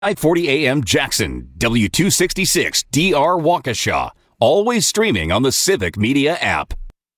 540 AM Jackson, W266 DR Waukesha. Always streaming on the Civic Media app.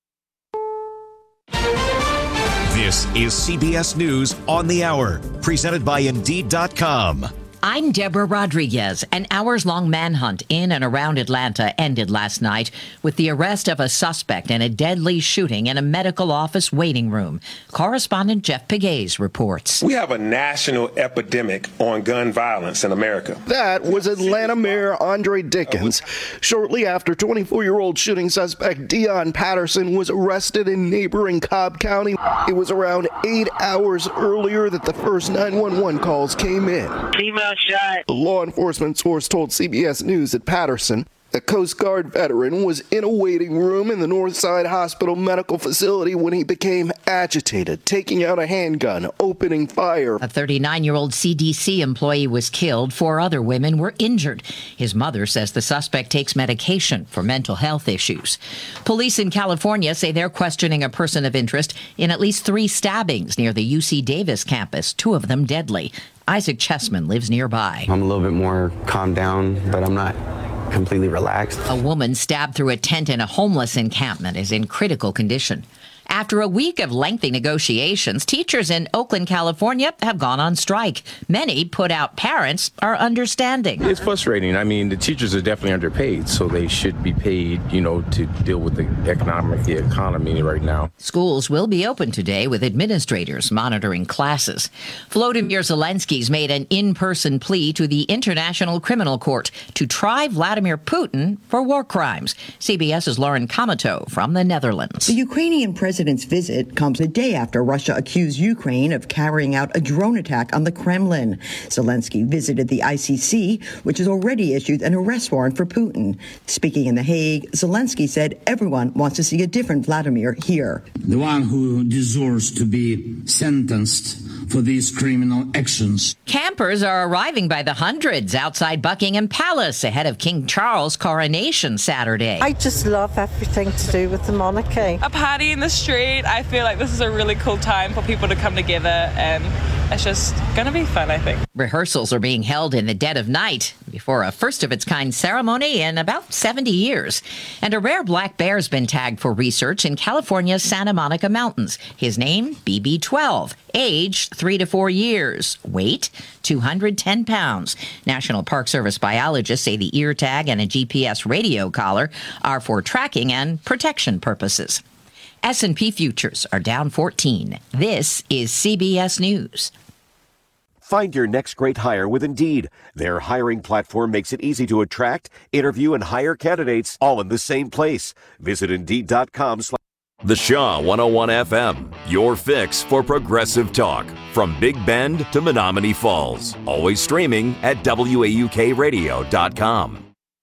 This is CBS News on the Hour, presented by Indeed.com. I'm Deborah Rodriguez. An hours-long manhunt in and around Atlanta ended last night with the arrest of a suspect in a deadly shooting in a medical office waiting room. Correspondent Jeff Pegues reports. We have a national epidemic on gun violence in America. That was Atlanta Mayor Andre Dickens. Shortly after 24-year-old shooting suspect Dion Patterson was arrested in neighboring Cobb County. It was around 8 hours earlier that the first 911 calls came in. Female shot. A law enforcement source told CBS News that Patterson, a Coast Guard veteran, was in a waiting room in the Northside Hospital medical facility when he became agitated, taking out a handgun, opening fire. A 39-year-old CDC employee was killed. 4 other women were injured. His mother says the suspect takes medication for mental health issues. Police in California say they're questioning a person of interest in at least 3 stabbings near the UC Davis campus, 2 of them deadly. Isaac Chessman lives nearby. I'm a little bit more calmed down, but I'm not completely relaxed. A woman stabbed through a tent in a homeless encampment is in critical condition. After a week of lengthy negotiations, teachers in Oakland, California have gone on strike. Many put-out parents are understanding. It's frustrating. I mean, the teachers are definitely underpaid, so they should be paid, to deal with the economy right now. Schools will be open today with administrators monitoring classes. Volodymyr Zelensky's made an in-person plea to the International Criminal Court to try Vladimir Putin for war crimes. CBS's Lauren Kamato from the Netherlands. The Ukrainian president's visit comes a day after Russia accused Ukraine of carrying out a drone attack on the Kremlin. Zelensky visited the ICC, which has already issued an arrest warrant for Putin. Speaking in The Hague, Zelensky said everyone wants to see a different Vladimir here. The one who deserves to be sentenced for these criminal actions. Campers are arriving by the hundreds outside Buckingham Palace ahead of King Charles' coronation Saturday. I just love everything to do with the monarchy. A party in the street. I feel like this is a really cool time for people to come together, and it's just going to be fun, I think. Rehearsals are being held in the dead of night before a first-of-its-kind ceremony in about 70 years. And a rare black bear's been tagged for research in California's Santa Monica Mountains. His name, BB12. Age, 3 to 4 years. Weight, 210 pounds. National Park Service biologists say the ear tag and a GPS radio collar are for tracking and protection purposes. S&P futures are down 14. This is CBS News. Find your next great hire with Indeed. Their hiring platform makes it easy to attract, interview, and hire candidates all in the same place. Visit Indeed.com. The Shaw 101 FM, your fix for progressive talk. From Big Bend to Menominee Falls. Always streaming at WAUKradio.com.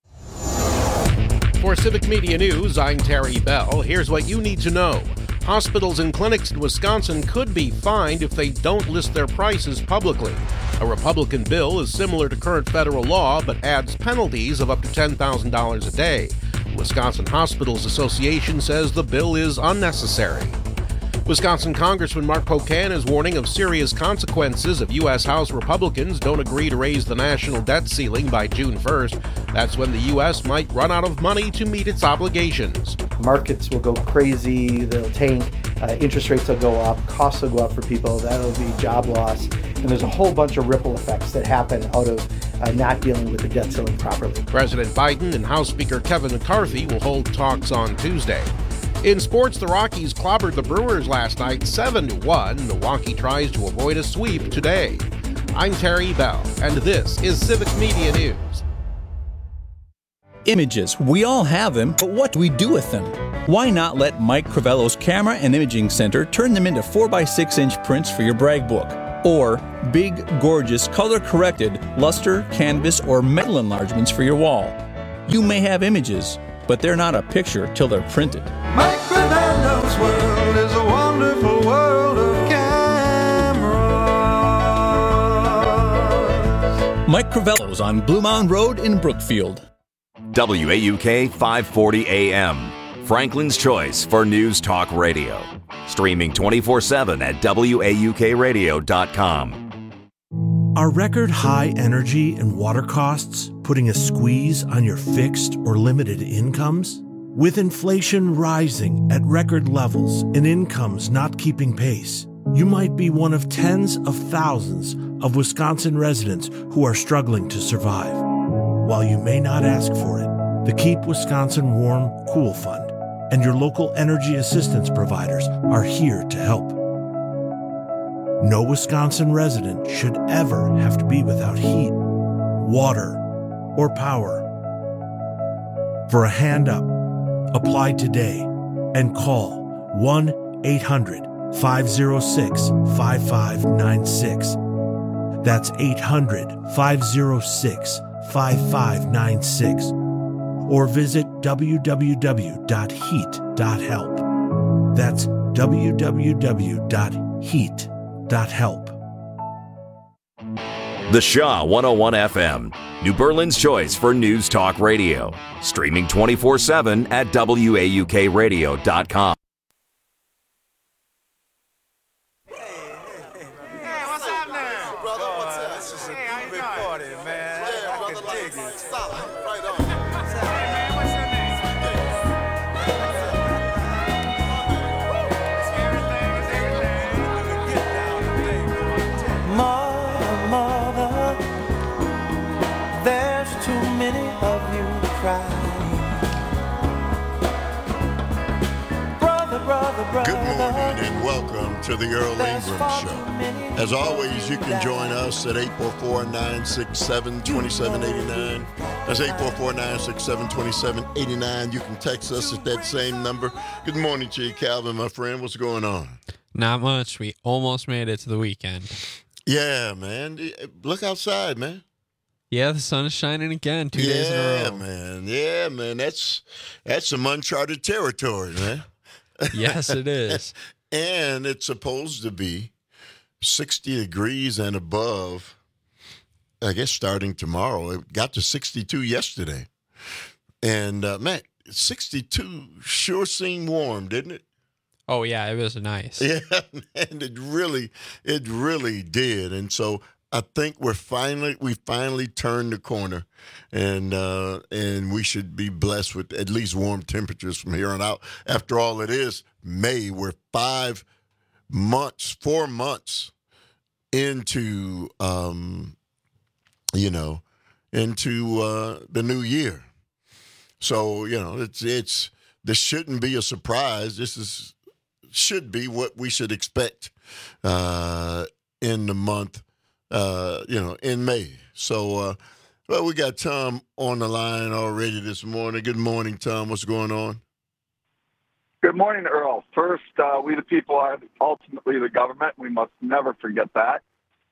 For Civic Media News, I'm Terry Bell. Here's what you need to know. Hospitals and clinics in Wisconsin could be fined if they don't list their prices publicly. A Republican bill is similar to current federal law, but adds penalties of up to $10,000 a day. The Wisconsin Hospitals Association says the bill is unnecessary. Wisconsin Congressman Mark Pocan is warning of serious consequences if U.S. House Republicans don't agree to raise the national debt ceiling by June 1st. That's when the U.S. might run out of money to meet its obligations. Markets will go crazy, they'll tank, interest rates will go up, costs will go up for people, that'll be job loss, and there's a whole bunch of ripple effects that happen out of not dealing with the debt ceiling properly. President Biden and House Speaker Kevin McCarthy will hold talks on Tuesday. In sports, the Rockies clobbered the Brewers last night 7-1. Milwaukee tries to avoid a sweep today. I'm Terry Bell, and this is Civic Media News. Images. We all have them, but what do we do with them? Why not let Mike Crivello's Camera and Imaging Center turn them into 4x6-inch prints for your brag book? Or big, gorgeous, color-corrected luster, canvas, or metal enlargements for your wall. You may have images, but they're not a picture till they're printed. Mike Crivello's world is a wonderful world of cameras. Mike Crivello's on Blue Mound Road in Brookfield. WAUK 540 AM, Franklin's choice for news talk radio. Streaming 24/7 at WAUKradio.com. Are record high energy and water costs putting a squeeze on your fixed or limited incomes? With inflation rising at record levels and incomes not keeping pace, you might be one of tens of thousands of Wisconsin residents who are struggling to survive. While you may not ask for it, the Keep Wisconsin Warm, Cool Fund and your local energy assistance providers are here to help. No Wisconsin resident should ever have to be without heat, water, or power. For a hand up, apply today and call 1-800-506-5596. That's 800-506-5596. Or visit www.heat.help. That's www.heat.help. The Shaw 101 FM, New Berlin's choice for news talk radio. Streaming 24/7 at WAUKradio.com. Good morning and welcome to the Earl Ingram Show. As always, you can join us at 844-967-2789. That's 844-967-2789. You can text us at that same number. Good morning to you, Calvin, my friend. What's going on? Not much. We almost made it to the weekend. Yeah, man. Look outside, man. Yeah, the sun is shining again 2 days in a row. Yeah, man. That's some uncharted territory, man. Yes, it is. And it's supposed to be 60 degrees and above, I guess, starting tomorrow. It got to 62 yesterday. And, man, 62 sure seemed warm, didn't it? Oh, yeah, it was nice. Yeah, man, it really did. And so I think we finally turned the corner, and we should be blessed with at least warm temperatures from here on out. After all, it is May. We're 4 months into the new year. So this shouldn't be a surprise. This should be what we should expect in the month. In May. So, we got Tom on the line already this morning. Good morning, Tom. What's going on? Good morning, Earl. First, we the people are ultimately the government. We must never forget that.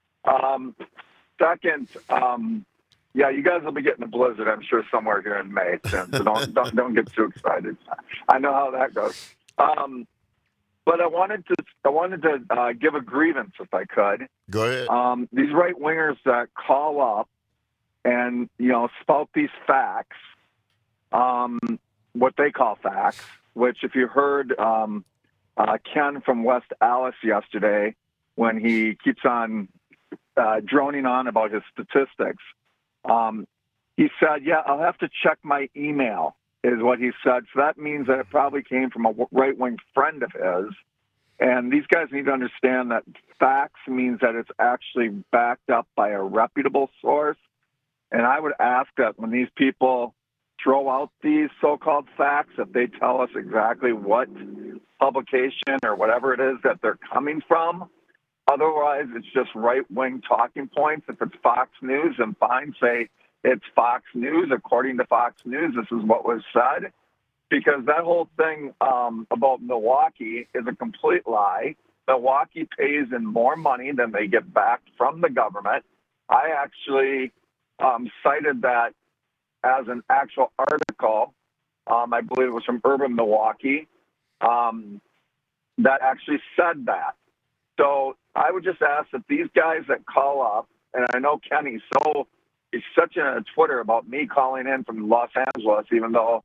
Second, you guys will be getting a blizzard, I'm sure, somewhere here in May. So don't get too excited. I know how that goes. But I wanted to give a grievance, if I could. Go ahead. These right wingers that call up and spout these facts, what they call facts. Which, if you heard Ken from West Allis yesterday, when he keeps on droning on about his statistics, he said, "Yeah, I'll have to check my email." Is what he said. So that means that it probably came from a right-wing friend of his. And these guys need to understand that facts means that it's actually backed up by a reputable source. And I would ask that when these people throw out these so-called facts, that they tell us exactly what publication or whatever it is that they're coming from. Otherwise, it's just right-wing talking points. If it's Fox News, then fine, say, it's Fox News. According to Fox News, this is what was said. Because that whole thing about Milwaukee is a complete lie. Milwaukee pays in more money than they get back from the government. I actually cited that as an actual article. I believe it was from Urban Milwaukee that actually said that. So I would just ask that these guys that call up, and I know Kenny's such a Twitter about me calling in from Los Angeles, even though,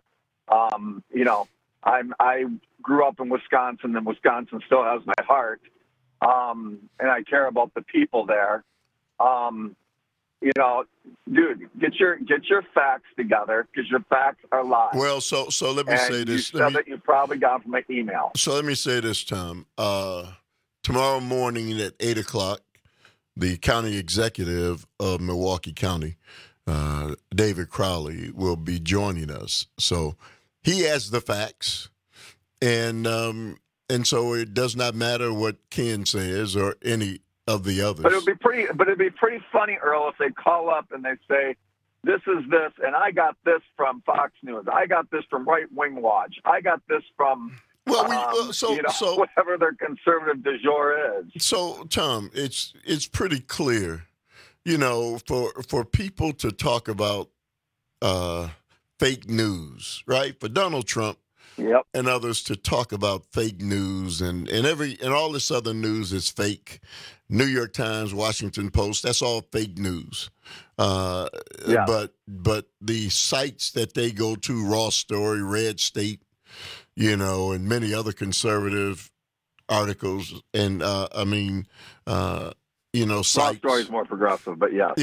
I grew up in Wisconsin, and Wisconsin still has my heart, and I care about the people there. Dude, get your facts together because your facts are lies. Well, so let me say this. You said that you probably got from an email. So let me say this, Tom. Tomorrow morning at 8:00, the county executive of Milwaukee County, David Crowley, will be joining us. So he has the facts, and so it does not matter what Ken says or any of the others. But it'd be pretty funny, Earl, if they call up and they say, "This is this, and I got this from Fox News. I got this from Right Wing Watch. I got this from." Whatever their conservative du jour is. So, Tom, it's pretty clear, for people to talk about fake news, right? For Donald Trump and others to talk about fake news and all this other news is fake. New York Times, Washington Post, that's all fake news. But the sites that they go to, Raw Story, Red State, and many other conservative articles, and sites. Raw Story is more progressive, but yeah.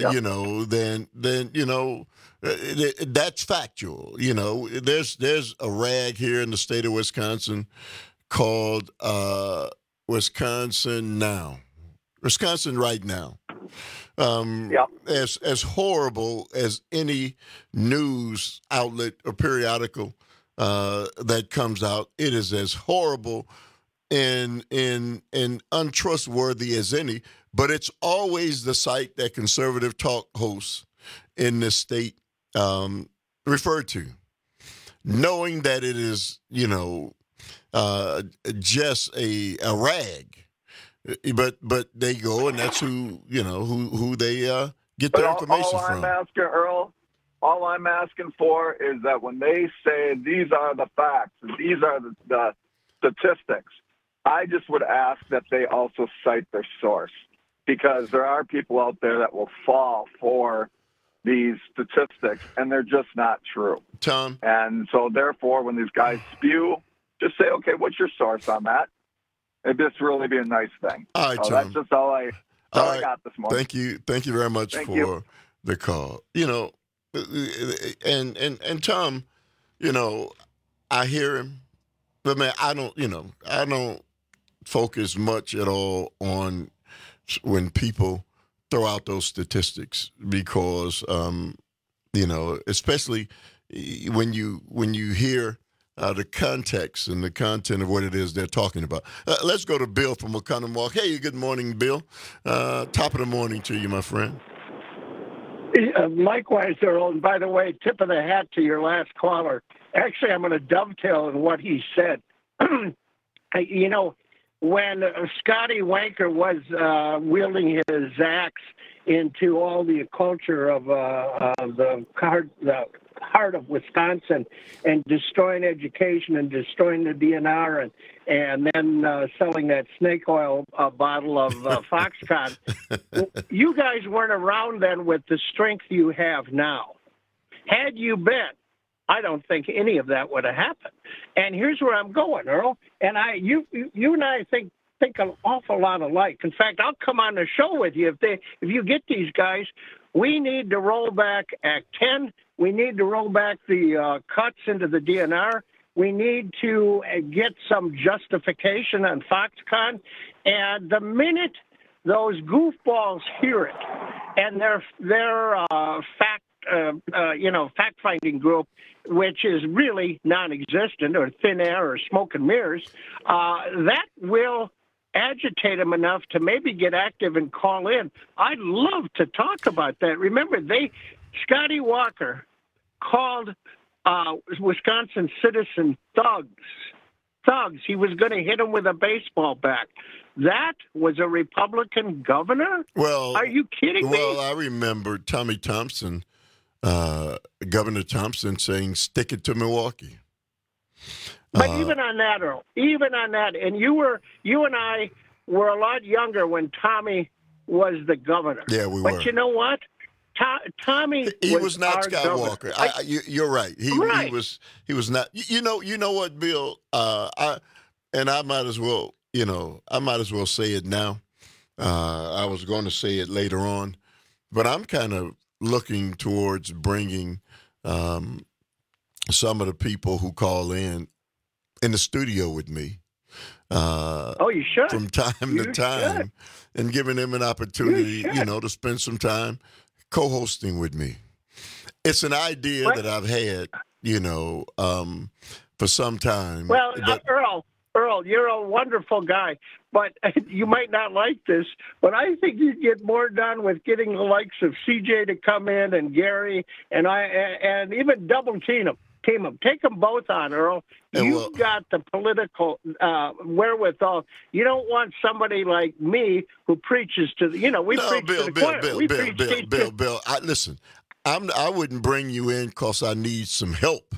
Then that's factual. There's a rag here in the state of Wisconsin called Wisconsin Right Now. As horrible as any news outlet or periodical that comes out, it is as horrible and untrustworthy as any. But it's always the site that conservative talk hosts in this state refer to, knowing that it is just a rag. But they go, and that's who they get their information from. All I'm asking for is that when they say these are the facts, these are the statistics, I just would ask that they also cite their source, because there are people out there that will fall for these statistics, and they're just not true. Tom. And so, therefore, when these guys spew, just say, okay, what's your source on that? It'd just really be a nice thing. All right, so Tom. that's just all I got this morning. Thank you very much for the call. And Tom, I hear him, but man, I don't focus much at all on when people throw out those statistics, because especially when you hear the context and the content of what it is they're talking about. Let's go to Bill from Oconomowoc. Hey, good morning, Bill. Top of the morning to you, my friend. Likewise, Earl. And by the way, tip of the hat to your last caller. Actually, I'm going to dovetail on what he said. When Scotty Wanker was wielding his axe into all the culture of the heart of Wisconsin and destroying education and destroying the DNR and then selling that snake oil bottle of Foxconn, you guys weren't around then with the strength you have now. Had you been, I don't think any of that would have happened. And here's where I'm going, Earl. And you and I think an awful lot alike. In fact, I'll come on the show with you if you get these guys. We need to roll back Act 10. We need to roll back the cuts into the DNR. We need to get some justification on Foxconn. And the minute those goofballs hear it, and their fact-finding group, which is really non-existent or thin air or smoke and mirrors, that will agitate them enough to maybe get active and call in. I'd love to talk about that. Remember, Scotty Walker called Wisconsin citizen thugs. He was going to hit them with a baseball bat. That was a Republican governor? Well, are you kidding me? Well, I remember Tommy Thompson, Governor Thompson, saying, stick it to Milwaukee. But even on that, Earl, and you and I were a lot younger when Tommy was the governor. Yeah, we were. But you know what? Tommy was not Scott Walker. You're right. He was not. You know what, Bill? I might as well say it now. I was going to say it later on, but I'm kind of looking towards bringing some of the people who call in the studio with me. You should. From time to time, and giving them an opportunity, to spend some time co-hosting with me. It's an idea that I've had, for some time. Well, Earl, you're a wonderful guy, but you might not like this, but I think you'd get more done with getting the likes of CJ to come in and Gary and even double team them. Take them both on, Earl. You've got the political wherewithal. You don't want somebody like me who preaches to the, preach to the choir. Bill, listen, I wouldn't bring you in because I need some help.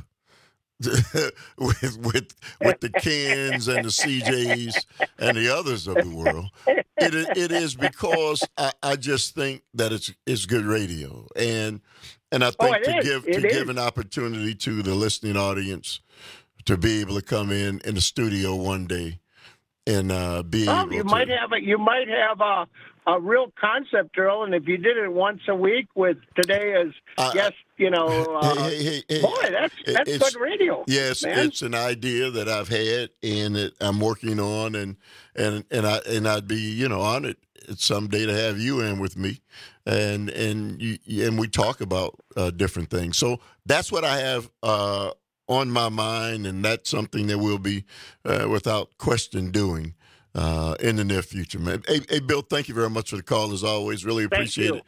with the Kens and the CJs and the others of the world, it is because I just think that it's good radio, and I think to give an opportunity to the listening audience to be able to come in the studio one day and be able to. You might have a real concept, Earl, and if you did it once a week with today as guest, boy, that's good radio. Yes, man. It's an idea that I've had and I'm working on, and I'd be honored someday to have you in with me, and we talk about different things. So that's what I have on my mind, and that's something that we'll be without question doing. In the near future, man. Hey, Bill, thank you very much for the call, as always. Really appreciate it.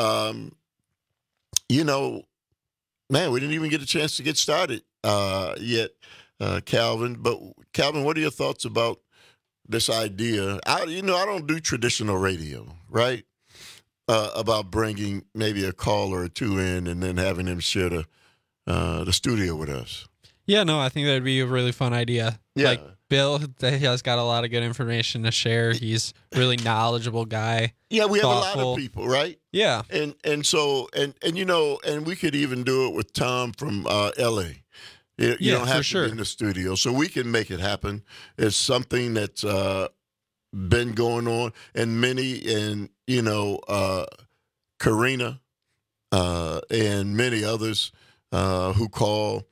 Man, we didn't even get a chance to get started yet, Calvin. But, Calvin, what are your thoughts about this idea? I don't do traditional radio, right? About bringing maybe a caller or two in and then having them share the studio with us. Yeah, no, I think that'd be a really fun idea. Yeah. Bill, he has got a lot of good information to share. He's a really knowledgeable guy. Yeah, we have a lot of people, right? Yeah. And we could even do it with Tom from LA. You don't have to be in the studio, so we can make it happen. It's something that's been going on, and Karina and many others who call,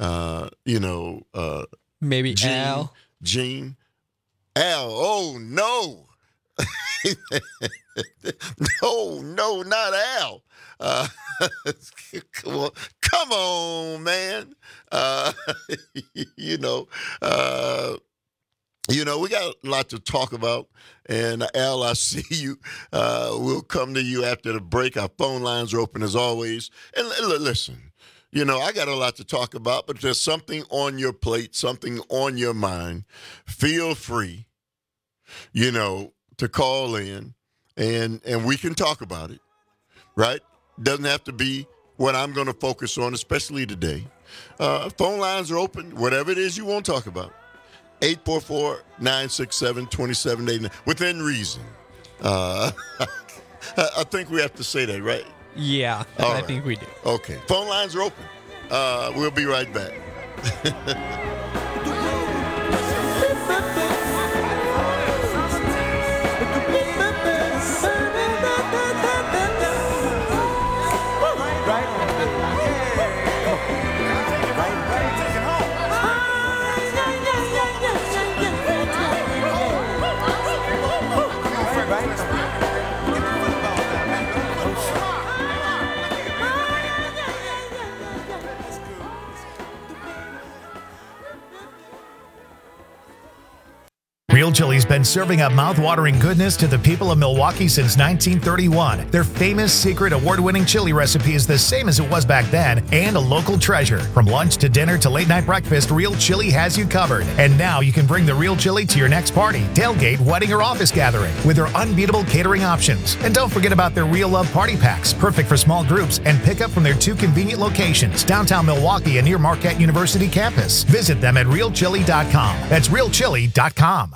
maybe Gene. Al, oh, no. No, not Al. Come on, man. We got a lot to talk about. And, Al, I see you. We'll come to you after the break. Our phone lines are open as always. And listen. I got a lot to talk about, but if there's something on your plate, something on your mind, feel free, to call in and we can talk about it, right? Doesn't have to be what I'm going to focus on, especially today. Phone lines are open, whatever it is you want to talk about. 844-967-2789, within reason. I think we have to say that, right? Yeah, I think we do. Okay. Phone lines are open. We'll be right back. Real Chili's been serving up mouth-watering goodness to the people of Milwaukee since 1931. Their famous secret award-winning chili recipe is the same as it was back then and a local treasure. From lunch to dinner to late-night breakfast, Real Chili has you covered. And now you can bring the Real Chili to your next party, tailgate, wedding, or office gathering with their unbeatable catering options. And don't forget about their Real Love Party Packs, perfect for small groups, and pick up from their 2 convenient locations, downtown Milwaukee and near Marquette University campus. Visit them at realchili.com. That's realchili.com.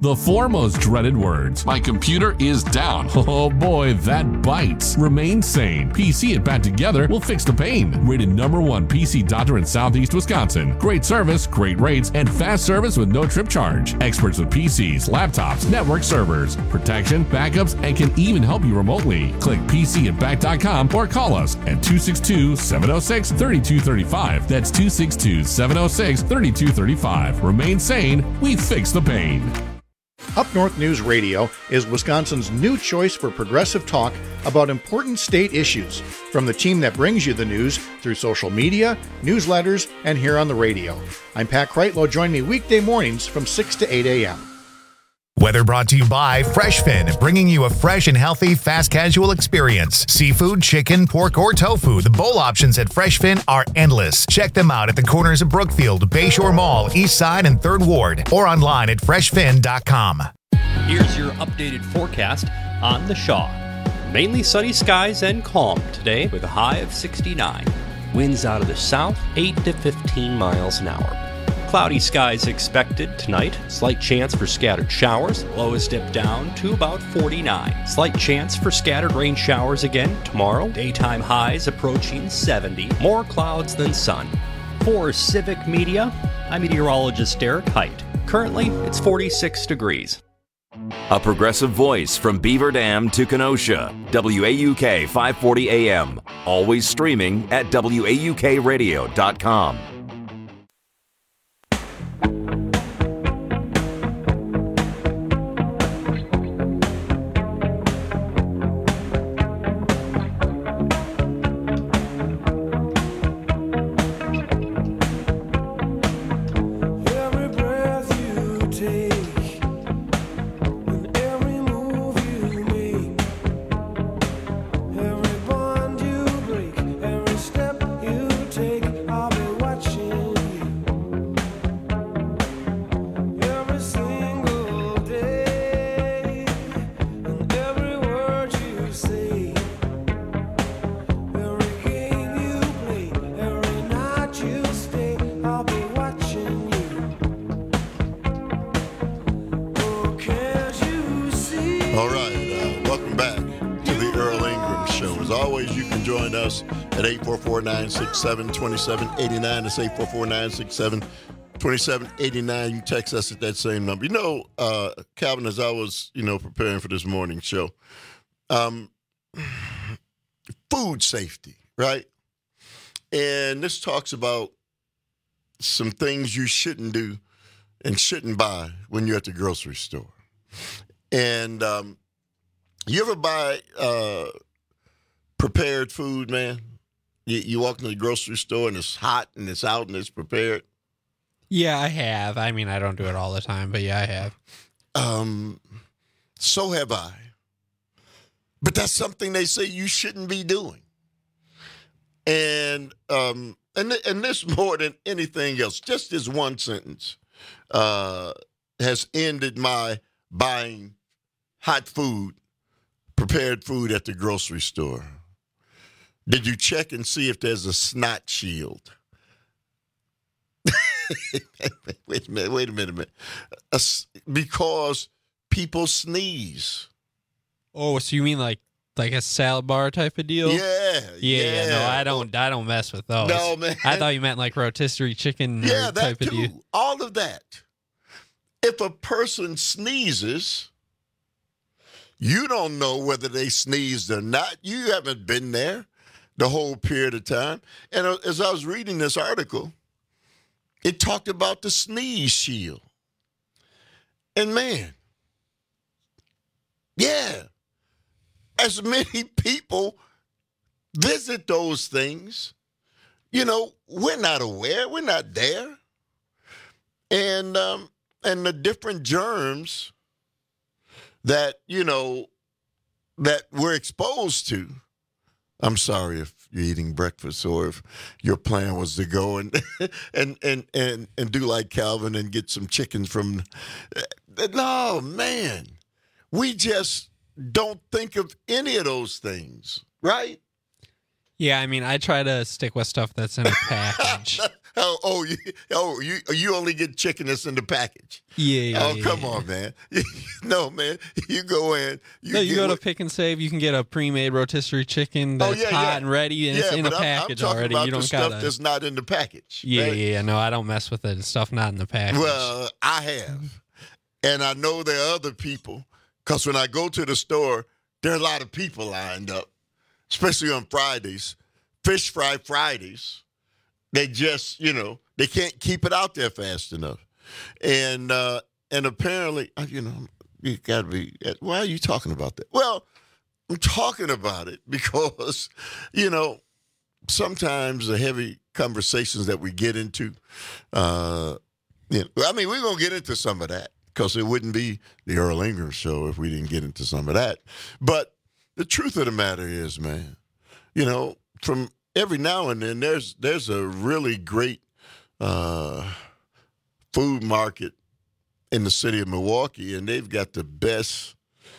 The 4 most dreaded words. My computer is down. Oh boy, that bites. Remain sane. PC and Pat together will fix the pain. Rated #1 PC doctor in Southeast Wisconsin. Great service, great rates, and fast service with no trip charge. Experts with PCs, laptops, network servers, protection, backups, and can even help you remotely. Click PCandBack.com or call us at 262-706-3235. That's 262-706-3235. Remain sane. We fix the pain. Up North News Radio is Wisconsin's new choice for progressive talk about important state issues, from the team that brings you the news through social media, newsletters, and here on the radio. I'm Pat Kreitlow. Join me weekday mornings from 6 to 8 a.m. Weather brought to you by FreshFin, bringing you a fresh and healthy fast casual experience. Seafood, chicken, pork, or tofu. The bowl options at FreshFin are endless. Check them out at the corners of Brookfield, Bayshore Mall, East Side, and 3rd Ward, or online at freshfin.com. Here's your updated forecast on the Shaw. Mainly sunny skies and calm today with a high of 69. Winds out of the south, 8 to 15 miles an hour. Cloudy skies expected tonight. Slight chance for scattered showers. Lows dip down to about 49. Slight chance for scattered rain showers again tomorrow. Daytime highs approaching 70. More clouds than sun. For Civic Media, I'm meteorologist Derek Height. Currently, it's 46 degrees. A progressive voice from Beaver Dam to Kenosha. WAUK 540 AM. Always streaming at WAUKradio.com. At 844-967-2789. That's 844-967-2789. You text us at that same number. You know, Calvin, as I was, preparing for this morning show, food safety, right? And this talks about some things you shouldn't do and shouldn't buy when you're at the grocery store. And you ever buy prepared food, man? You walk into the grocery store and it's hot and it's out and it's prepared? Yeah, I have. I mean, I don't do it all the time, but yeah, I have. So have I. But that's something they say you shouldn't be doing. And this more than anything else, just this one sentence has ended my buying hot food, prepared food at the grocery store. Did you check and see if there's a snot shield? Wait a minute. Because people sneeze. Oh, so you mean like a salad bar type of deal? Yeah. No, I don't mess with those. No, man. I thought you meant like rotisserie chicken. Yeah, type that of too. deal. All of that. If a person sneezes, you don't know whether they sneezed or not. You haven't been there the whole period of time. And as I was reading this article, it talked about the sneeze shield. And man, yeah, as many people visit those things, we're not aware, we're not there. And the different germs that, that we're exposed to. I'm sorry if you're eating breakfast or if your plan was to go and do like Calvin and get some chicken from. No, man, we just don't think of any of those things, right? Yeah, I mean, I try to stick with stuff that's in a package. Oh, you only get chicken that's in the package. Yeah. Come on, man. No, man. You go in. You go to Pick and Save. You can get a pre-made rotisserie chicken that's hot and ready, and it's in a package already. About you don't the stuff that's not in the package. Yeah. No, I don't mess with it. Stuff not in the package. Well, I have, and I know there are other people. Because when I go to the store, there are a lot of people lined up, especially on Fridays. Fish fry Fridays. They just, they can't keep it out there fast enough. And apparently, you got to be, why are you talking about that? Well, I'm talking about it because, sometimes the heavy conversations that we get into, we're going to get into some of that because it wouldn't be the Earl Ingram Show if we didn't get into some of that. But the truth of the matter is, man, from every now and then, there's a really great food market in the city of Milwaukee, and they've got the best,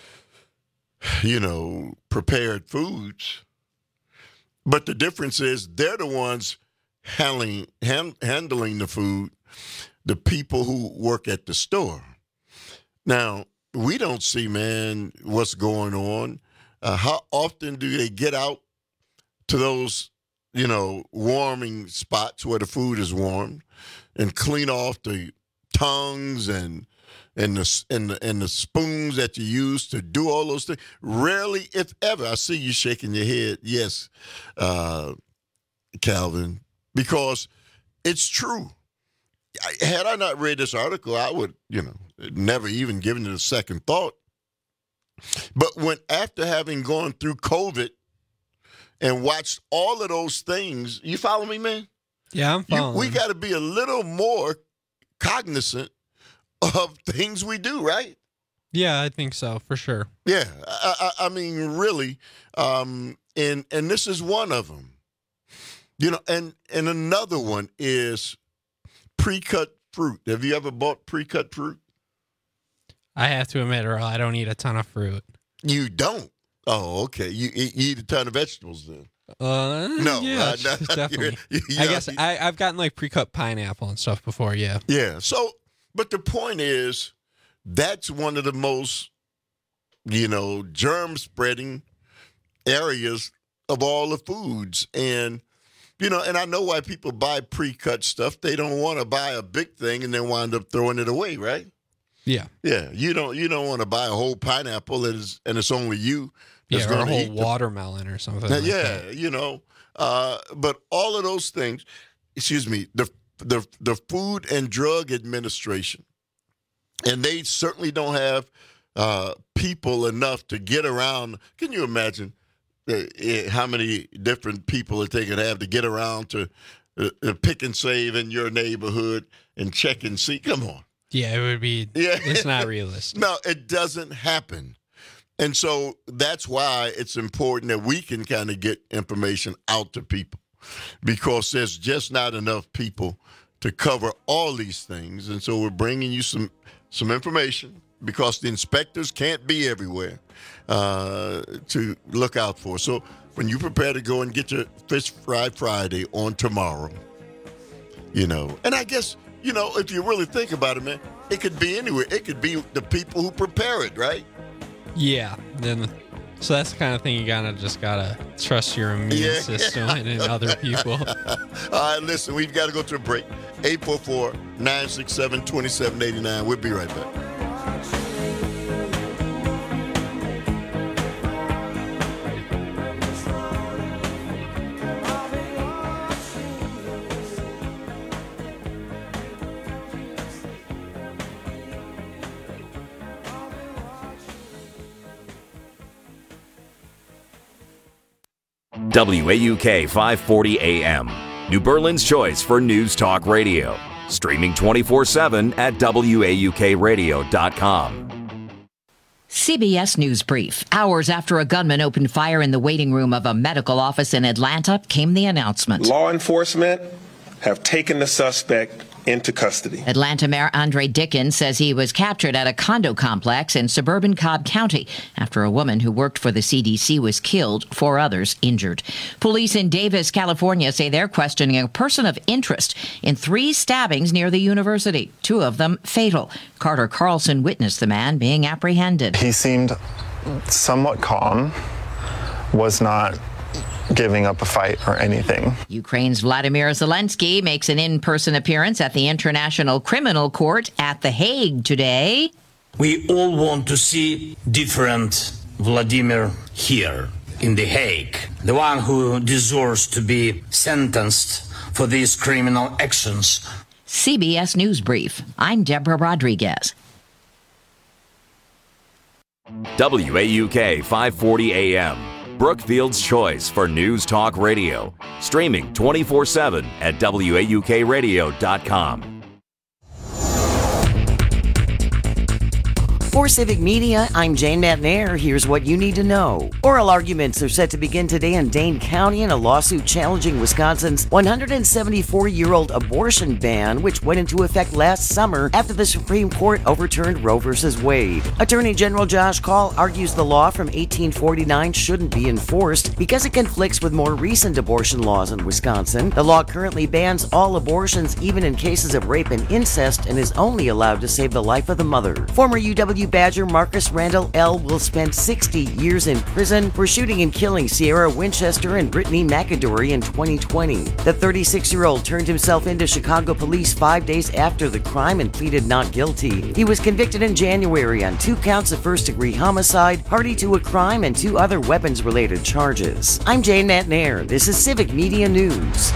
prepared foods. But the difference is they're the ones handling the food, the people who work at the store. Now, we don't see, man, what's going on. How often do they get out to those, warming spots where the food is warmed and clean off the tongues and the spoons that you use to do all those things? Rarely, if ever. I see you shaking your head. Yes, Calvin, because it's true. Had I not read this article, I would, never even given it a second thought. But after having gone through COVID and watched all of those things, you follow me, man? Yeah, I'm following. We got to be a little more cognizant of things we do, right? Yeah, I think so, for sure. Yeah, I mean, really, and this is one of them. And another one is pre-cut fruit. Have you ever bought pre-cut fruit? I have to admit, Earl, I don't eat a ton of fruit. You don't? Oh, okay. You eat a ton of vegetables then? No. Yeah, definitely. I guess I've gotten like pre-cut pineapple and stuff before, yeah. Yeah. So, but the point is, that's one of the most, germ-spreading areas of all the foods. And, and I know why people buy pre-cut stuff. They don't want to buy a big thing and then wind up throwing it away, right? Yeah. Yeah. You don't want to buy a whole pineapple and it's only you that's or going to a eat whole watermelon or something. Like that. But all of those things, the Food and Drug Administration, and they certainly don't have people enough to get around. Can you imagine how many different people that they could have to get around to Pick and Save in your neighborhood and check and see? Come on. Yeah, it would be. Yeah. It's not realistic. No, it doesn't happen. And so that's why it's important that we can kind of get information out to people, because there's just not enough people to cover all these things. And so we're bringing you some information, because the inspectors can't be everywhere to look out for. So when you prepare to go and get your Fish Fry Friday on tomorrow, and I guess, if you really think about it, man, it could be anywhere. It could be the people who prepare it, right? Yeah. So that's the kind of thing you gotta trust your immune system and other people. All right, listen, we've got to go to a break. 844-967-2789. We'll be right back. WAUK 540 AM, New Berlin's choice for news talk radio. Streaming 24/7 at WAUKradio.com. CBS News Brief. Hours after a gunman opened fire in the waiting room of a medical office in Atlanta came the announcement. Law enforcement have taken the suspect into custody. Atlanta Mayor Andre Dickens says he was captured at a condo complex in suburban Cobb County after a woman who worked for the CDC was killed, 4 others injured. Police in Davis, California say they're questioning a person of interest in 3 stabbings near the university, 2 of them fatal. Carter Carlson witnessed the man being apprehended. He seemed somewhat calm, was not giving up a fight or anything. Ukraine's Vladimir Zelensky makes an in-person appearance at the International Criminal Court at The Hague today. We all want to see different Vladimir here in The Hague, the one who deserves to be sentenced for these criminal actions. CBS News Brief. I'm Deborah Rodriguez. WAUK 540 AM. Brookfield's choice for News Talk Radio. Streaming 24/7 at WAUKradio.com. For Civic Media, I'm Jane McNair. Here's what you need to know. Oral arguments are set to begin today in Dane County in a lawsuit challenging Wisconsin's 174-year-old abortion ban, which went into effect last summer after the Supreme Court overturned Roe v. Wade. Attorney General Josh Kaul argues the law from 1849 shouldn't be enforced because it conflicts with more recent abortion laws in Wisconsin. The law currently bans all abortions, even in cases of rape and incest, and is only allowed to save the life of the mother. Former UW Badger Marcus Randall L. will spend 60 years in prison for shooting and killing Sierra Winchester and Brittany McAdory in 2020. The 36-year-old turned himself into Chicago police 5 days after the crime and pleaded not guilty. He was convicted in January on 2 counts of first-degree homicide, party to a crime, and 2 other weapons-related charges. I'm Jane McNair. This is Civic Media News.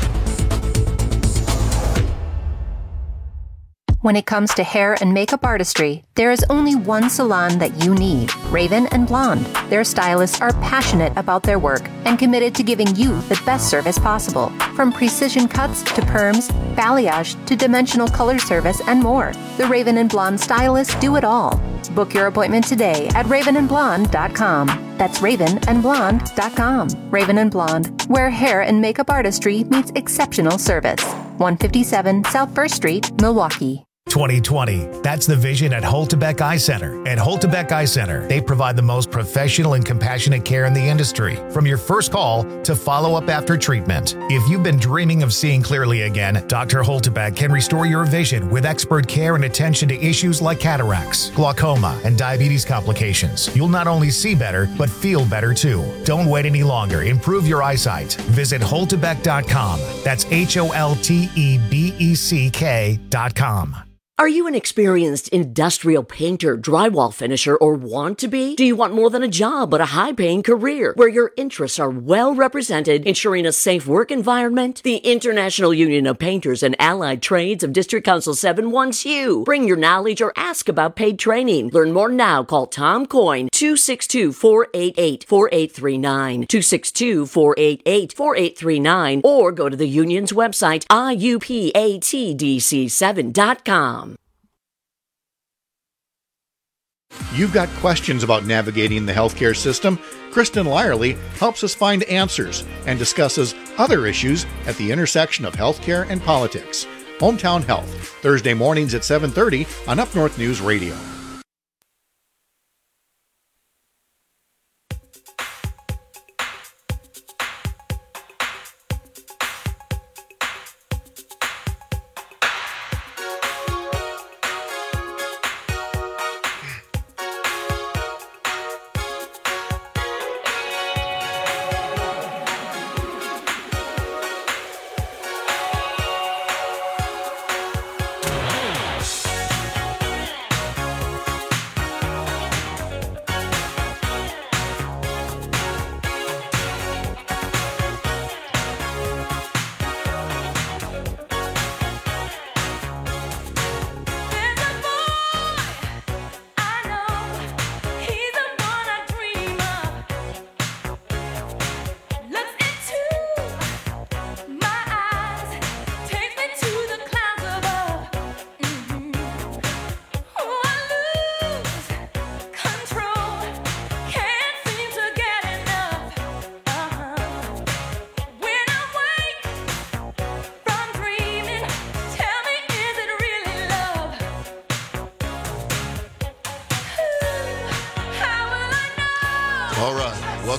When it comes to hair and makeup artistry, there is only one salon that you need, Raven and Blonde. Their stylists are passionate about their work and committed to giving you the best service possible. From precision cuts to perms, balayage to dimensional color service and more. The Raven and Blonde stylists do it all. Book your appointment today at ravenandblonde.com. That's ravenandblonde.com. Raven and Blonde, where hair and makeup artistry meets exceptional service. 157 South 1st Street, Milwaukee. 2020. That's the vision at Holtebeck Eye Center. At Holtebeck Eye Center, they provide the most professional and compassionate care in the industry, from your first call to follow-up after treatment. If you've been dreaming of seeing clearly again, Dr. Holtebeck can restore your vision with expert care and attention to issues like cataracts, glaucoma, and diabetes complications. You'll not only see better, but feel better too. Don't wait any longer. Improve your eyesight. Visit Holtebeck.com. That's HOLTEBECK.com. Are you an experienced industrial painter, drywall finisher, or want to be? Do you want more than a job, but a high-paying career where your interests are well represented, ensuring a safe work environment? The International Union of Painters and Allied Trades of District Council 7 wants you. Bring your knowledge or ask about paid training. Learn more now. Call Tom Coyne, 262-488-4839, 262-488-4839, or go to the union's website, iupatdc7.com. You've got questions about navigating the healthcare system? Kristen Lyerly helps us find answers and discusses other issues at the intersection of healthcare and politics. Hometown Health, Thursday mornings at 7:30 on Up North News Radio.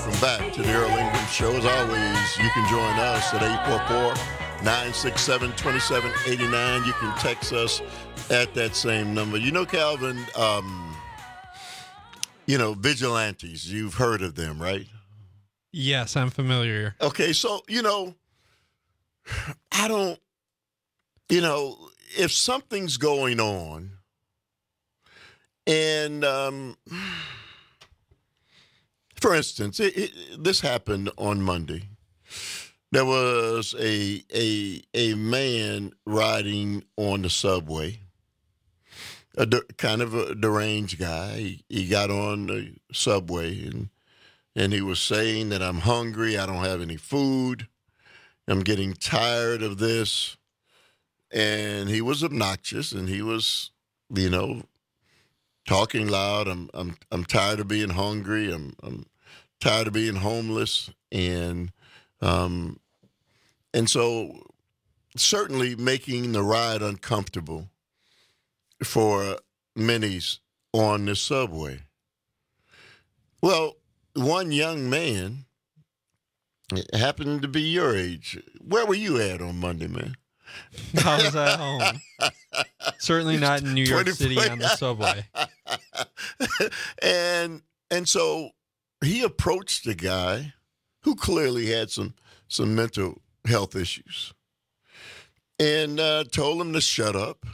welcome back to the Earl Ingram Show. As always, you can join us at 844-967-2789. You can text us at that same number. You know, Calvin, vigilantes, you've heard of them, right? Yes, I'm familiar. Okay, so, if something's going on and, for instance, this happened on Monday. There was a man riding on the subway, kind of a deranged guy. He got on the subway and he was saying that I'm hungry, I don't have any food, I'm getting tired of this. And he was obnoxious and he was, talking loud. I'm tired of being hungry. I'm tired of being homeless, and so certainly making the ride uncomfortable for many on the subway. Well, one young man happened to be your age. Where were you at on Monday, man? I was at home. Certainly not in New York City on the subway. And so he approached the guy who clearly had some mental health issues and told him to shut up.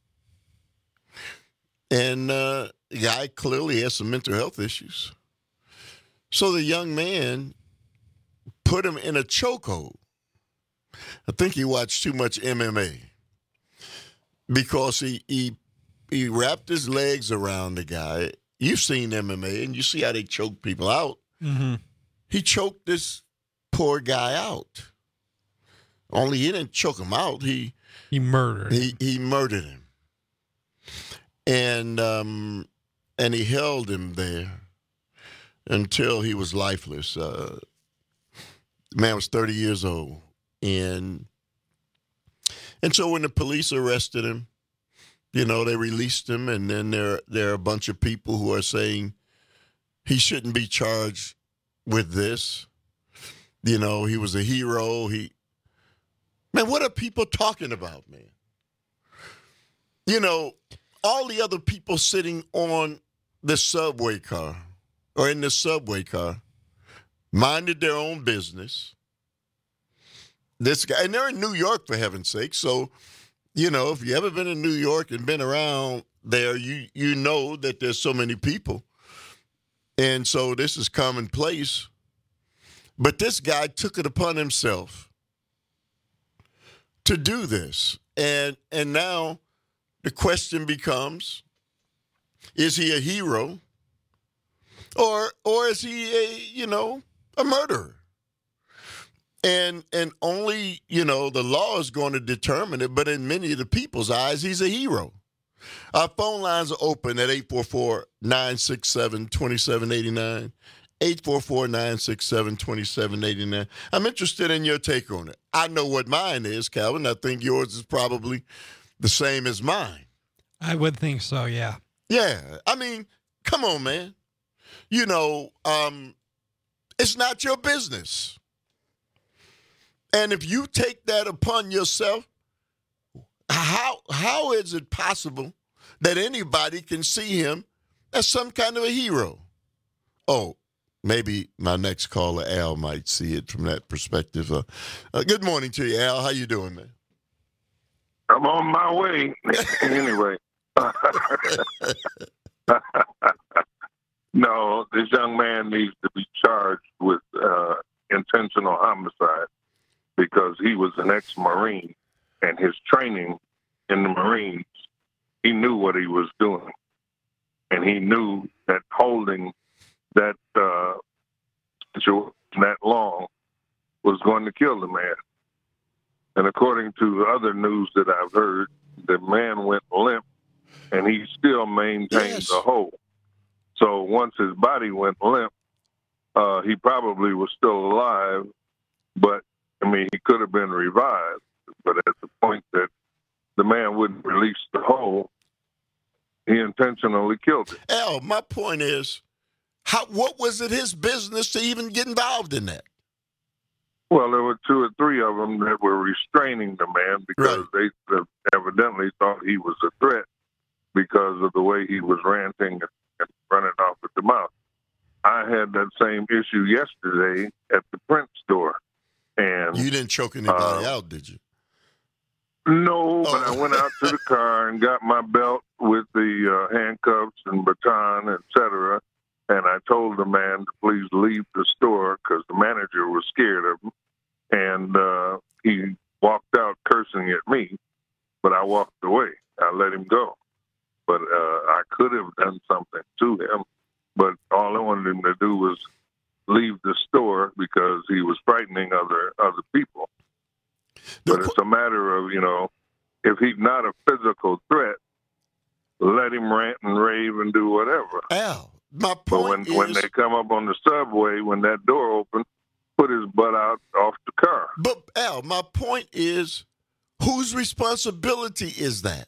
And the guy clearly has some mental health issues. So the young man put him in a chokehold. I think he watched too much MMA because he wrapped his legs around the guy. You've seen MMA, and you see how they choke people out. Mm-hmm. He choked this poor guy out. Only he didn't choke him out. He murdered him. He murdered him. And he held him there until he was lifeless. The man was 30 years old. And so when the police arrested him, they released him, and then there are a bunch of people who are saying he shouldn't be charged with this. He was a hero. Man, what are people talking about, man? All the other people sitting on the subway car or in the subway car minded their own business. This guy, and they're in New York, for heaven's sake. So, if you ever been in New York and been around there, you know that there's so many people. And so this is commonplace. But this guy took it upon himself to do this. And now the question becomes, is he a hero or is he a murderer? And only, the law is going to determine it, but in many of the people's eyes, he's a hero. Our phone lines are open at 844-967-2789, 844-967-2789. I'm interested in your take on it. I know what mine is, Calvin. I think yours is probably the same as mine. I would think so, yeah. Yeah. I mean, come on, man. It's not your business. And if you take that upon yourself, how is it possible that anybody can see him as some kind of a hero? Oh, maybe my next caller, Al, might see it from that perspective. Good morning to you, Al. How you doing, man? I'm on my way. Anyway. No, this young man needs to be charged with intentional homicide because he was an ex-Marine, and his training in the Marines, he knew what he was doing. And he knew that holding that situation that long was going to kill the man. And according to other news that I've heard, the man went limp, and he still maintained the hold. So once his body went limp, he probably was still alive, but, he could have been revived. But at the point that the man wouldn't release the hold, he intentionally killed him. Al, my point is, What was it his business to even get involved in that? Well, there were 2 or 3 of them that were restraining the man because they evidently thought he was a threat because of the way he was ranting and running off at the mouth. I had that same issue yesterday at the print store. And you didn't choke anybody out, did you? No, but I went out to the car and got my belt with the handcuffs and baton, etc. And I told the man to please leave the store because the manager was scared of him. And he walked out cursing at me, but I walked away. I let him go. But I could have done something to him, but all I wanted him to do was leave the store because he was frightening other people. But it's a matter of, if he's not a physical threat, let him rant and rave and do whatever. Al, my point when they come up on the subway, when that door opened, put his butt out off the car. But, Al, my point is, whose responsibility is that?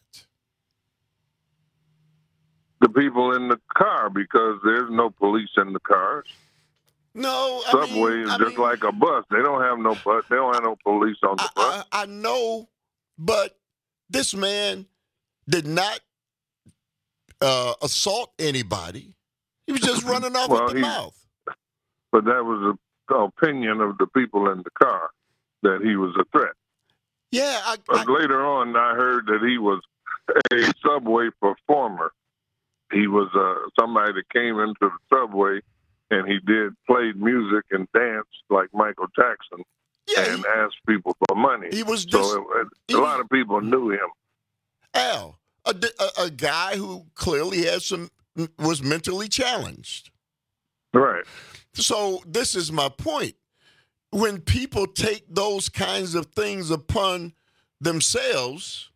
The people in the car, because there's no police in the cars. No, subway is just like a bus. They don't have no bus. They don't have no police on the bus. I know, but this man did not assault anybody. He was just running off at the mouth. But that was the opinion of the people in the car, that he was a threat. Yeah. But later on, I heard that he was a subway performer. He was somebody that came into the subway and he played music and danced like Michael Jackson and asked people for money. He was a lot of people knew him. Al, a guy who clearly was mentally challenged. Right. So this is my point. When people take those kinds of things upon themselves,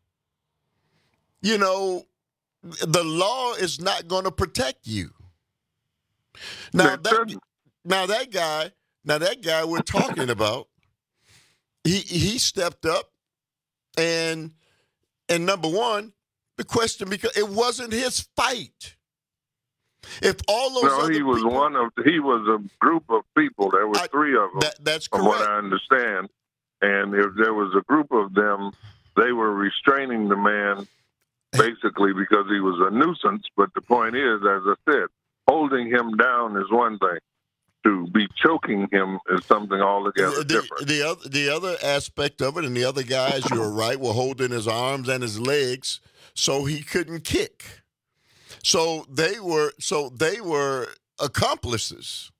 the law is not going to protect you. Now that guy we're talking about, he stepped up, and number one, the question, because it wasn't his fight. If all those he was a group of people. There were 3 of them. That's correct. From what I understand, and if there was a group of them, they were restraining the man basically because he was a nuisance. But the point is, as I said, holding him down is one thing. To be choking him is something altogether different. The other aspect of it, and the other guys, you're right, were holding his arms and his legs so he couldn't kick. So they were accomplices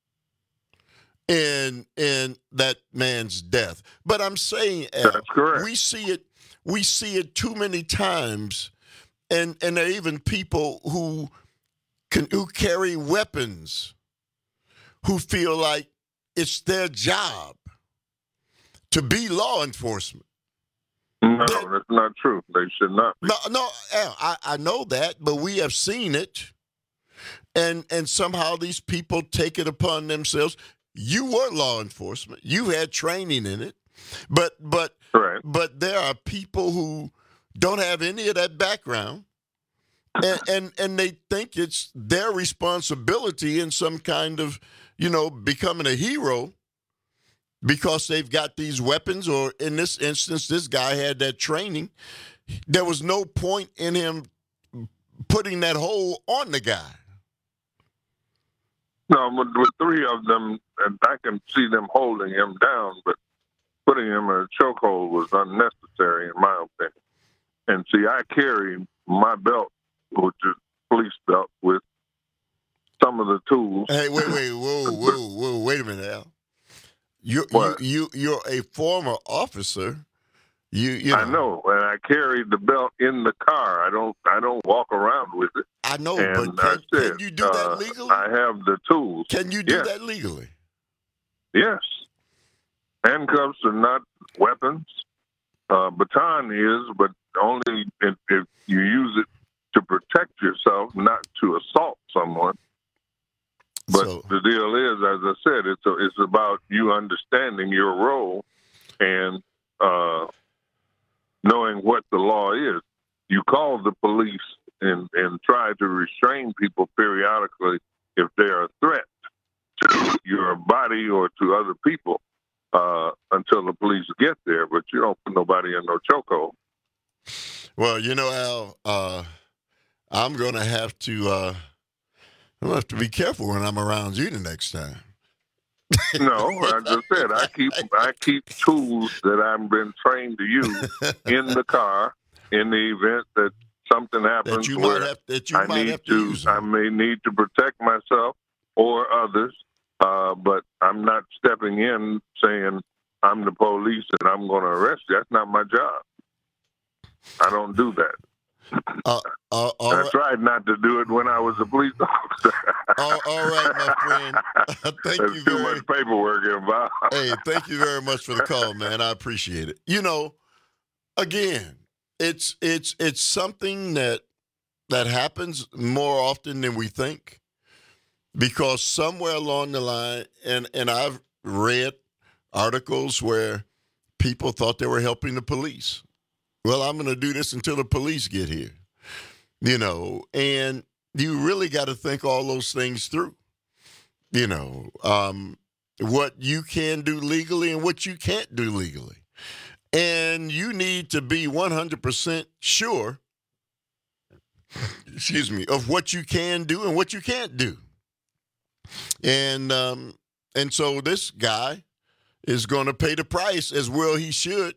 in that man's death. But I'm saying, Al, that's correct. We see it too many times, and there are even people who carry weapons who feel like it's their job to be law enforcement. No, that's not true. They should not be. No, Al, I know that, but we have seen it, and somehow these people take it upon themselves. You were law enforcement. You had training in it, but there are people who don't have any of that background, and they think it's their responsibility in some kind of, becoming a hero because they've got these weapons, or in this instance, this guy had that training. There was no point in him putting that hold on the guy. No, with 3 of them, and I can see them holding him down, but putting him in a chokehold was unnecessary, in my opinion. And see, I carry my belt, which is police belt, with some of the tools. Hey, whoa, wait a minute, Al. You're a former officer. You know. I know, and I carry the belt in the car. I don't walk around with it. I know, and but can you do that legally? I have the tools. Can you do that legally? Yes. Handcuffs are not weapons. Baton is, but only if you use it to protect yourself, not to assault someone. But the deal is, as I said, it's about you understanding your role and knowing what the law is. You call the police and try to restrain people periodically if they are a anybody or to other people until the police get there. But you don't put nobody in no chokehold. Well, Al, I'm going to have to be careful when I'm around you the next time. No, I just said I keep tools that I've been trained to use in the car in the event that something happens I may need to protect myself or others, but I'm not stepping in saying I'm the police and I'm going to arrest you. That's not my job. I don't do that. I tried not to do it when I was a police officer. All right, my friend. There's too much paperwork involved. Hey, thank you very much for the call, man. I appreciate it. Again, it's something that happens more often than we think, because somewhere along the line, and I've read articles where people thought they were helping the police. Well, I'm going to do this until the police get here, and you really got to think all those things through, what you can do legally and what you can't do legally. And you need to be 100% sure, of what you can do and what you can't do. And so this guy is going to pay the price, as well he should.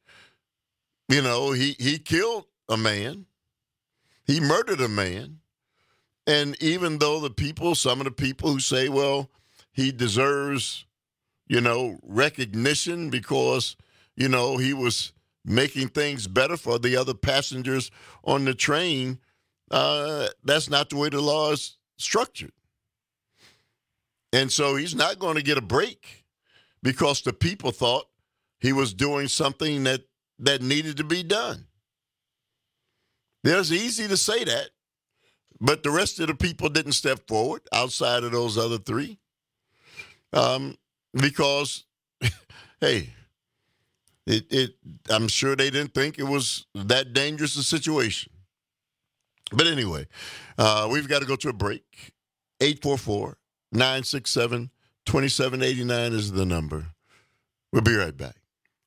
He killed a man. He murdered a man. And even though some of the people who say, well, he deserves, recognition because, he was making things better for the other passengers on the train, that's not the way the law is structured. And so he's not going to get a break because the people thought he was doing something that needed to be done. It's easy to say that, but the rest of the people didn't step forward outside of those other three because, hey, I'm sure they didn't think it was that dangerous a situation. But anyway, we've got to go to a break. 844-967-2789 is the number. We'll be right back.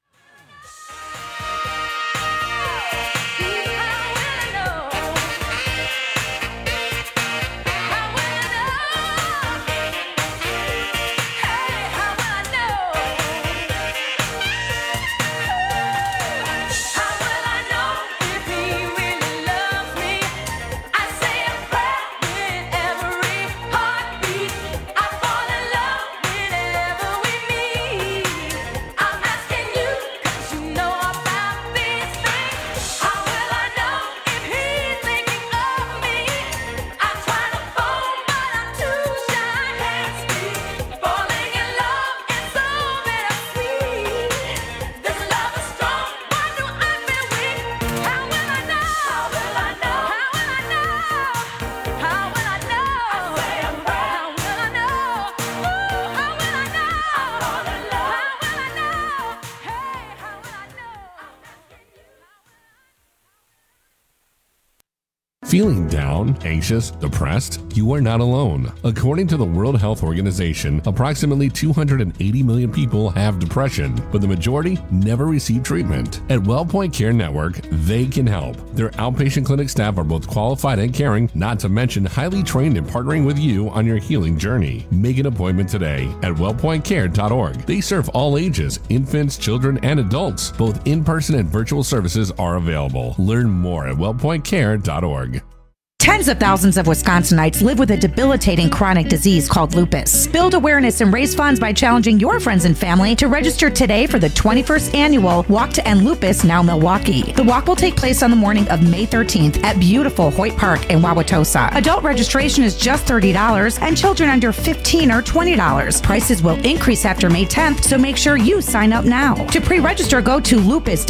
Feeling down, anxious, depressed? You are not alone. According to the World Health Organization, approximately 280 million people have depression, but the majority never receive treatment. At WellPoint Care Network, they can help. Their outpatient clinic staff are both qualified and caring, not to mention highly trained in partnering with you on your healing journey. Make an appointment today at wellpointcare.org. They serve all ages, infants, children, and adults. Both in-person and virtual services are available. Learn more at wellpointcare.org. Tens of thousands of Wisconsinites live with a debilitating chronic disease called lupus. Build awareness and raise funds by challenging your friends and family to register today for the 21st annual Walk to End Lupus Now Milwaukee. The walk will take place on the morning of May 13th at beautiful Hoyt Park in Wauwatosa. Adult registration is just $30 and children under 15 are $20. Prices will increase after May 10th, so make sure you sign up now. To pre-register, go to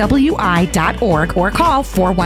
lupuswi.org or call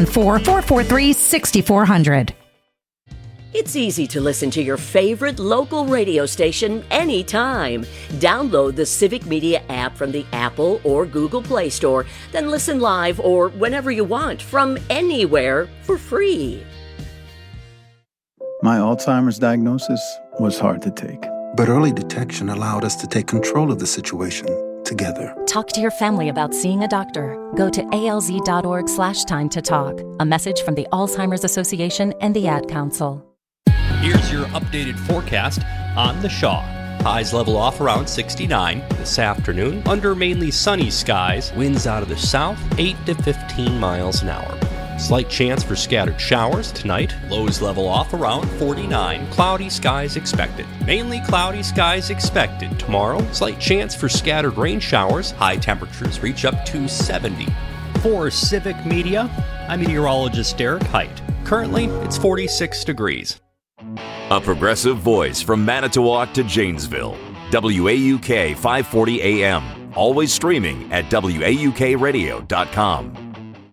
414-443-6400. It's easy to listen to your favorite local radio station anytime. Download the Civic Media app from the Apple or Google Play Store, then listen live or whenever you want from anywhere for free. My Alzheimer's diagnosis was hard to take. But early detection allowed us to take control of the situation together. Talk to your family about seeing a doctor. Go to alz.org/time to talk. A message from the Alzheimer's Association and the Ad Council. Here's your updated forecast on the Shaw. Highs level off around 69 this afternoon under mainly sunny skies. Winds out of the south 8 to 15 miles an hour. Slight chance for scattered showers tonight. Lows level off around 49. Cloudy skies expected. Mainly cloudy skies expected tomorrow. Slight chance for scattered rain showers. High temperatures reach up to 70. For Civic Media, I'm meteorologist Derek Height. Currently, it's 46 degrees. A progressive voice from Manitowoc to Janesville. WAUK 540 AM. Always streaming at WAUKradio.com.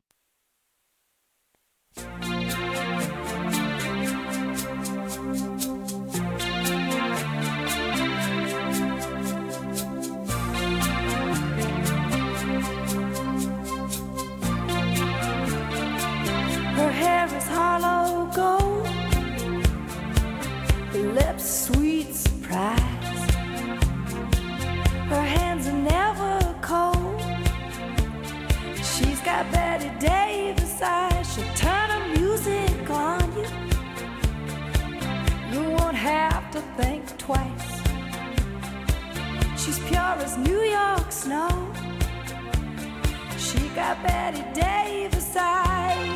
Her hair is hollow gold, lips sweet surprise. Her hands are never cold. She's got Betty Davis eyes. She'll turn her music on you. You won't have to think twice. She's pure as New York snow. She got Betty Davis eyes.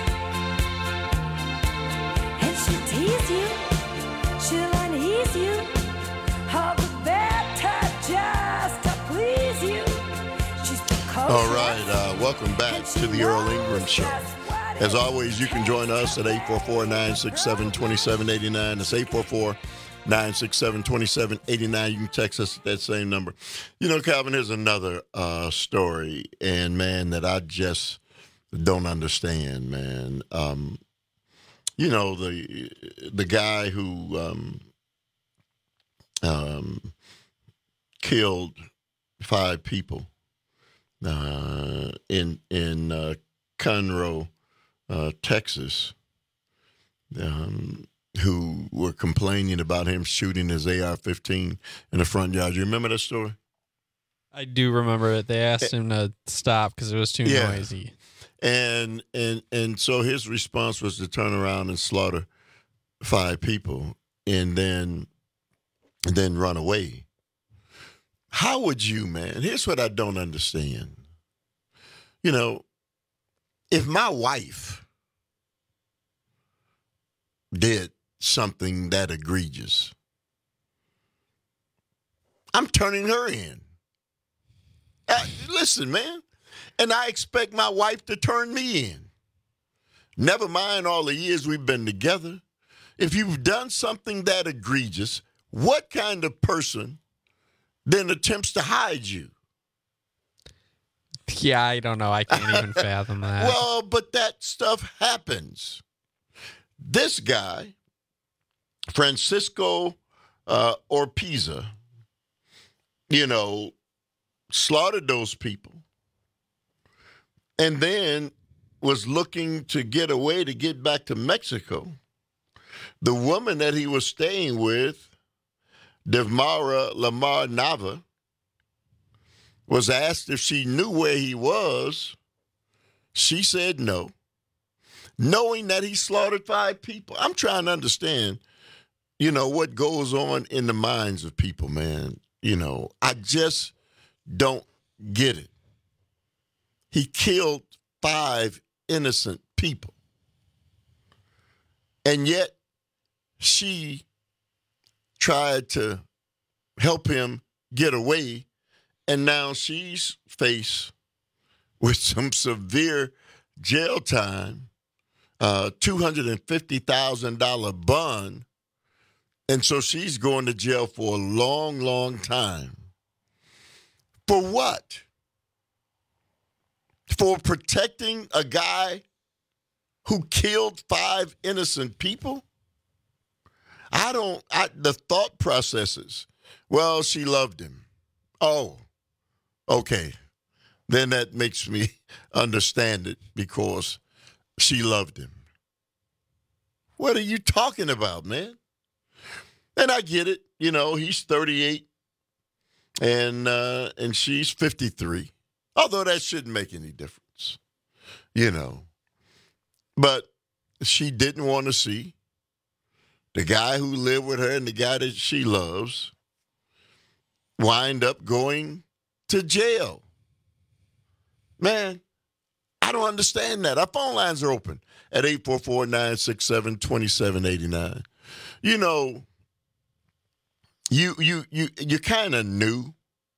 And she'll tease you, she'll unease you, all the better just to please you. She's All right, welcome back to the Earl Ingram Show. As always, you can join us at 844-967-2789. That's 844-967-2789. You can text us at that same number. You know, Calvin, here's another story, and, man, that I just don't understand, man. You know, the guy who killed 5 people in Conroe, Texas, who were complaining about him shooting his AR-15 in the front yard. You remember that story? I do remember it. They asked him to stop because it was too noisy. And so his response was to turn around and slaughter 5 people and then run away. How would you, man? Here's what I don't understand. You know, if my wife did something that egregious, I'm turning her in. Listen, man. And I expect my wife to turn me in. Never mind all the years we've been together. If you've done something that egregious, what kind of person then attempts to hide you? Yeah, I don't know. I can't even fathom that. Well, but that stuff happens. This guy, Francisco Orpiza, you know, slaughtered those people and then was looking to get away to get back to Mexico. The woman that he was staying with, Devmara Lamar Nava, was asked if she knew where he was. She said no, knowing that he slaughtered 5 people. I'm trying to understand, you know, what goes on in the minds of people, man. You know, I just don't get it. He killed 5 innocent people. And yet she tried to help him get away, and now she's faced with some severe jail time, $250,000 bond, and so she's going to jail for a long, long time. For what? For protecting a guy who killed 5 innocent people? The thought processes, well, she loved him. Oh, okay. Then that makes me understand it because she loved him. What are you talking about, man? And I get it. he's 38 and she's 53. Although that shouldn't make any difference, But she didn't want to see the guy who lived with her and the guy that she loves wind up going to jail. Man, I don't understand that. Our phone lines are open at 844-967-2789. You kind of knew.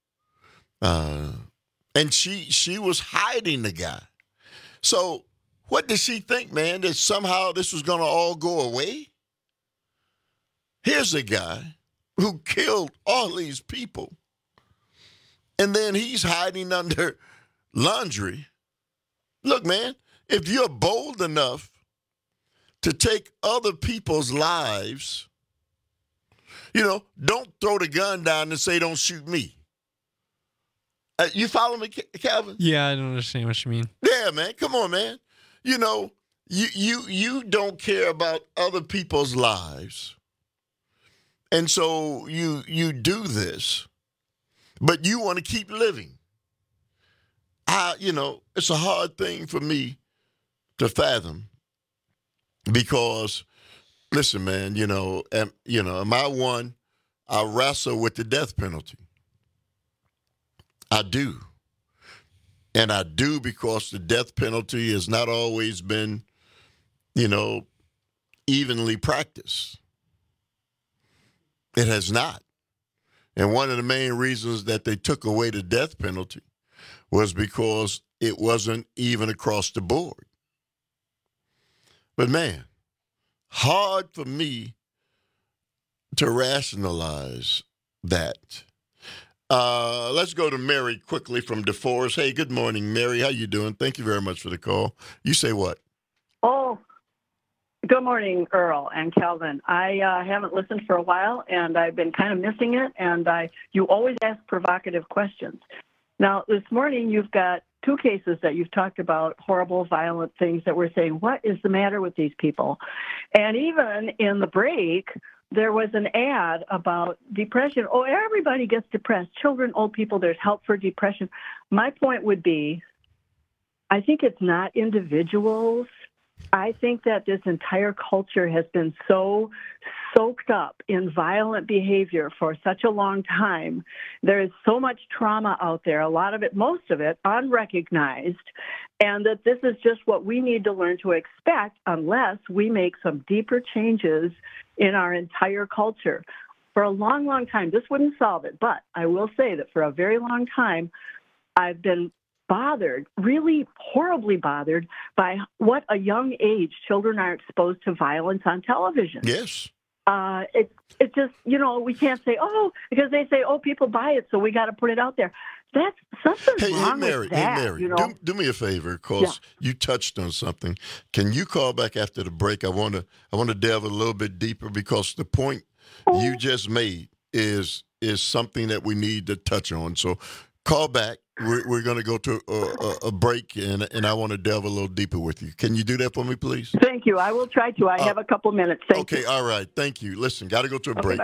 And she was hiding the guy. So what did she think, man, that somehow this was going to all go away? Here's a guy who killed all these people, and then he's hiding under laundry. Look, man, if you're bold enough to take other people's lives, don't throw the gun down and say, don't shoot me. You follow me, Calvin? Yeah, I don't understand what you mean. Yeah, man. Come on, man. You don't care about other people's lives. And so you do this, but you want to keep living. It's a hard thing for me to fathom because, listen, man, am I one? I wrestle with the death penalty. I do. And I do because the death penalty has not always been, evenly practiced. It has not. And one of the main reasons that they took away the death penalty was because it wasn't even across the board. But man, hard for me to rationalize that. Let's go to Mary quickly from DeForest. Hey, good morning, Mary. How you doing? Thank you very much for the call. You say what? Oh, good morning, Earl and Calvin. I haven't listened for a while, and I've been kind of missing it, and you always ask provocative questions. Now, this morning, you've got two cases that you've talked about, horrible, violent things that we're saying, what is the matter with these people? And even in the break, there was an ad about depression. Oh, everybody gets depressed. Children, old people, there's help for depression. My point would be, I think it's not individuals. I think that this entire culture has been so soaked up in violent behavior for such a long time. There is so much trauma out there, a lot of it, most of it, unrecognized, and that this is just what we need to learn to expect unless we make some deeper changes in our entire culture. For a long, long time, this wouldn't solve it, but I will say that for a very long time, I've been bothered, really horribly bothered by what a young age children are exposed to violence on television. Yes. It's just, we can't say, because they say, people buy it, so we got to put it out there. That's something wrong with that. Hey, Mary, do me a favor, because you touched on something. Can you call back after the break? I want to delve a little bit deeper because the point you just made is something that we need to touch on. So call back. We're going to go to a break, and I want to delve a little deeper with you. Can you do that for me, please? Thank you. I will try to. I have a couple minutes. Thank you. Okay, all right. Thank you. Listen, got to go to a break.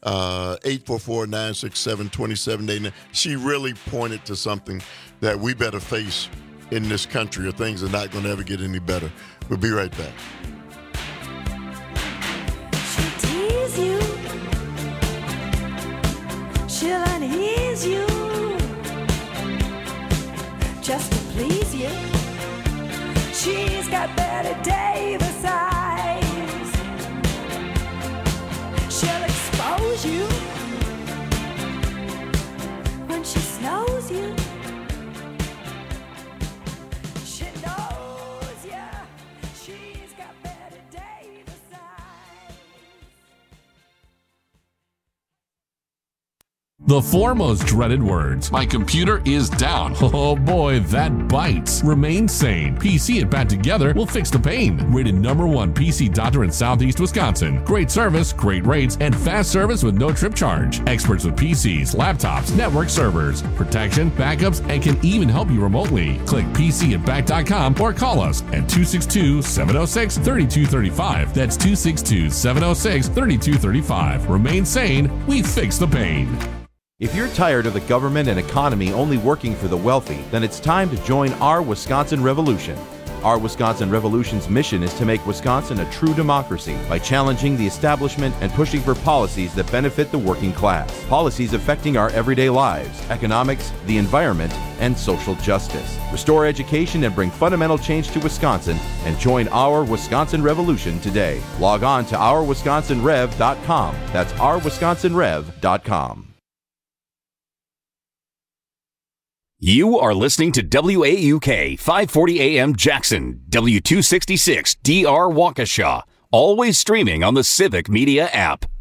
844-967-2789. She really pointed to something that we better face in this country, or things are not going to ever get any better. We'll be right back. She'll tease you. She'll unease you. Just to please you. She's got Betty Davis eyes. She'll expose you when she snows you. She knows you. She's got Betty Davis eyes. The four most dreaded words. My computer is down. Oh boy, that bites. Remain sane. PC and Pat together will fix the pain. Rated #1 PC doctor in Southeast Wisconsin. Great service, great rates, and fast service with no trip charge. Experts with PCs, laptops, network servers, protection, backups, and can even help you remotely. Click PCandBack.com or call us at 262-706-3235. That's 262-706-3235. Remain sane. We fix the pain. If you're tired of the government and economy only working for the wealthy, then it's time to join Our Wisconsin Revolution. Our Wisconsin Revolution's mission is to make Wisconsin a true democracy by challenging the establishment and pushing for policies that benefit the working class. Policies affecting our everyday lives, economics, the environment, and social justice. Restore education and bring fundamental change to Wisconsin and join Our Wisconsin Revolution today. Log on to OurWisconsinRev.com. That's OurWisconsinRev.com. You are listening to WAUK 540 AM Jackson, W266 DR Waukesha, always streaming on the Civic Media app.